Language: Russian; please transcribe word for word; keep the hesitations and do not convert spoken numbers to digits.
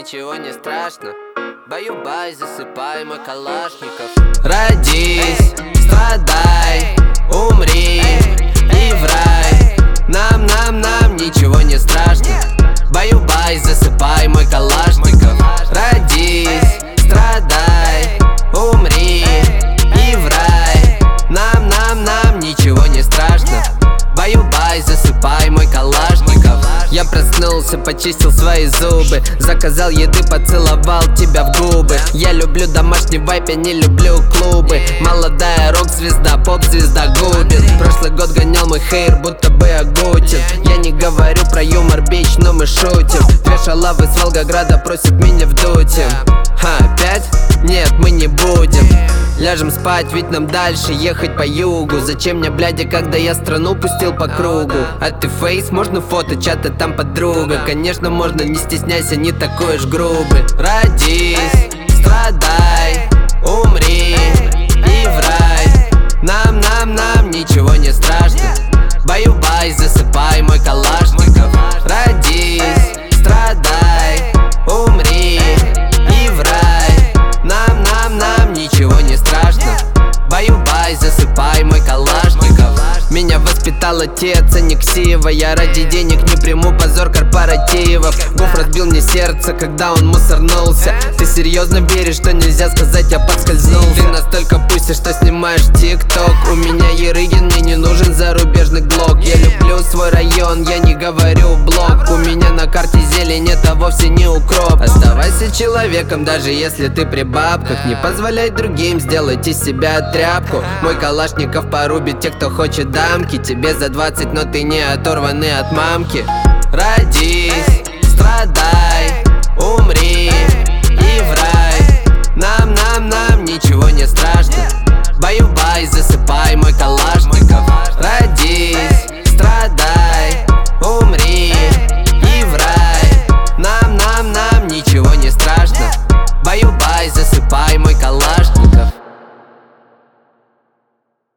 ничего не страшно. Баю-бай, засыпай, мой Калашников. Родись, страдай, умри и в рай. Нам, нам, нам ничего не страшно. Баю-бай, засыпай, мой Калашников. Родись, страдай, умри и в рай. Нам, нам, нам ничего не страшно. Баю-бай, засыпай, мой Калашников. Я проснулся, почистил свои зубы, заказал еды, поцеловал тебя в губы. Я люблю домашний вайп, я не люблю клубы. Молодая рок-звезда, поп-звезда губит. Прошлый год гонял мой хейр, будто бы Агутин. Я не говорю про юмор, бич, но мы шутим. Две шалавы с Волгограда просят меня вдуть им. Ха, опять? Нет, мы не будем. Ляжем спать, ведь нам дальше ехать по югу. Зачем мне, блядя, когда я страну пустил по кругу? А ты фейс, можно фото, чата там подруга. Конечно, можно, не стесняйся, не такой уж грубый. Родись, страдай, умри и в рай. Нам, нам, нам ничего не страшно. Баю-бай, засыпай, мой Калашников. Родись, страдай, умри и в рай. Нам, нам, нам ничего не страшно. Баю-бай, засыпай, мой Калашников. Меня воспитал отец, а не ксива. Я ради денег не приму позор корпоративов. Буф разбил мне сердце, когда он мусорнулся. Ты серьезно веришь, что нельзя сказать, я подскользнулся? Ты настолько пусси, что снимаешь тик-ток. У меня Ерыгин, мне не нужен зарубежный глок. Я люблю свой район, я не говорю блок. У меня на карте зелень, это вовсе не укроп. Оставайся человеком, даже если ты при бабках. Не позволяй другим сделать из себя тряпку. Мой Калашников порубит тех, кто хочет дамки. Тебе за двадцать, но ты не оторванный от мамки. Родись, страдай, умри и в рай. Нам, нам, нам ничего не страшно. Баю-бай, засыпай, мой Калашников.